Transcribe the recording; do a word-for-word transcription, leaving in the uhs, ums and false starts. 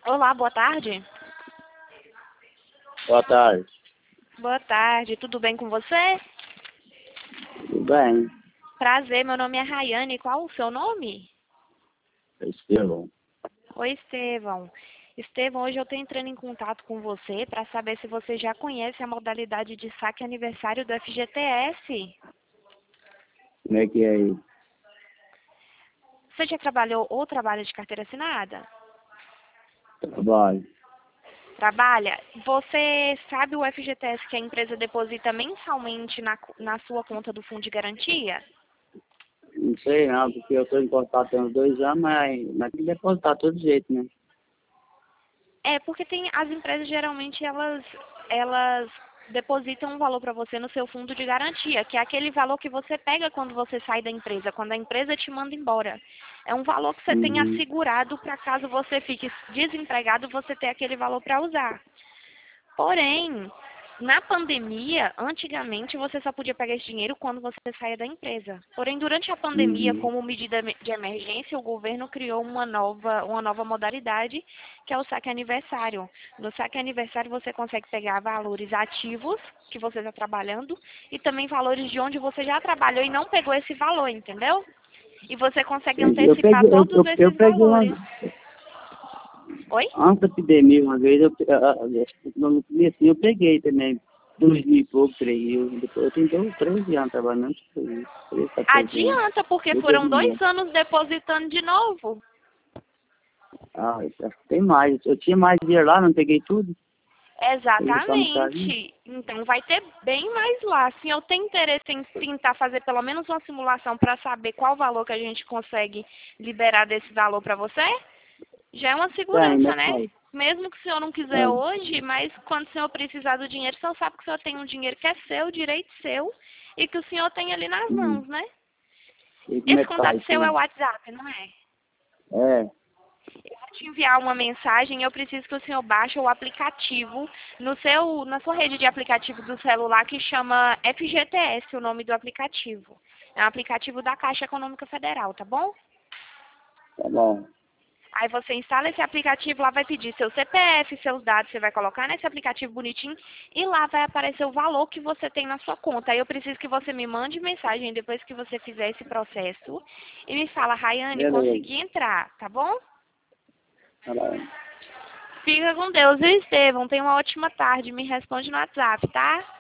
Olá, boa tarde. Boa tarde. Boa tarde, tudo bem com você? Tudo bem? Prazer, meu nome é Rayane. Qual o seu nome? É Estevão. Oi, Estevão. Estevão, hoje eu estou entrando em contato com você para saber se você já conhece a modalidade de saque aniversário do F G T S. Como é que é aí? Você já trabalhou ou trabalha de carteira assinada? Trabalho? Trabalha? Você sabe o F G T S que a empresa deposita mensalmente na, na sua conta do Fundo de Garantia? Não sei não, porque eu estou importado tem uns dois anos, mas, mas tem que depositar de todo jeito, né? É, porque tem as empresas geralmente elas elas depositam um valor para você no seu fundo de garantia, que é aquele valor que você pega quando você sai da empresa, quando a empresa te manda embora. É um valor que você tem Uhum. assegurado para caso você fique desempregado, você ter aquele valor para usar. Porém, na pandemia, antigamente você só podia pegar esse dinheiro quando você saía da empresa. Porém, durante a pandemia, Uhum. como medida de emergência, o governo criou uma nova, uma nova modalidade, que é o saque aniversário. No saque aniversário você consegue pegar valores ativos que você está trabalhando e também valores de onde você já trabalhou e não pegou esse valor, entendeu? E você consegue Entendi. Eu antecipar peguei, eu, todos eu, eu esses peguei uma, valores. Oi? antes da epidemia, uma vez, eu, pe- ah, ah, no começo eu peguei também, dois mil e pouco, três mil, depois eu tenho treze anos trabalhando, treze, quatorze anos. Adianta, porque Eu foram peguei. dois anos depositando de novo. Ah, eu acho que tem mais, eu tinha mais dinheiro lá, não peguei tudo, peguei só metade. Exatamente. Então vai ter bem mais lá. Se eu tenho interesse em tentar fazer pelo menos uma simulação para saber qual valor que a gente consegue liberar desse valor para você, já é uma Tem, segurança, né, né? pai? Mesmo que o senhor não quiser É. hoje, mas quando o senhor precisar do dinheiro, o senhor sabe que o senhor tem um dinheiro que é seu, direito seu, e que o senhor tem ali nas Hum. mãos, né? E como Esse é que faz contato isso seu é aí? o WhatsApp, não é? É, Eu vou te enviar uma mensagem e eu preciso que o senhor baixe o aplicativo no seu, na sua rede de aplicativo do celular que chama F G T S, o nome do aplicativo. É um aplicativo da Caixa Econômica Federal, tá bom? tá bom. Aí você instala esse aplicativo, lá vai pedir seu C P F, seus dados, você vai colocar nesse aplicativo bonitinho e lá vai aparecer o valor que você tem na sua conta. Aí eu preciso que você me mande mensagem depois que você fizer esse processo e me fala, Rayane, Beleza. consegui entrar, tá bom? Tá bom. Fica com Deus, viu, Estevão? Tenha uma ótima tarde. Me responde no WhatsApp, tá?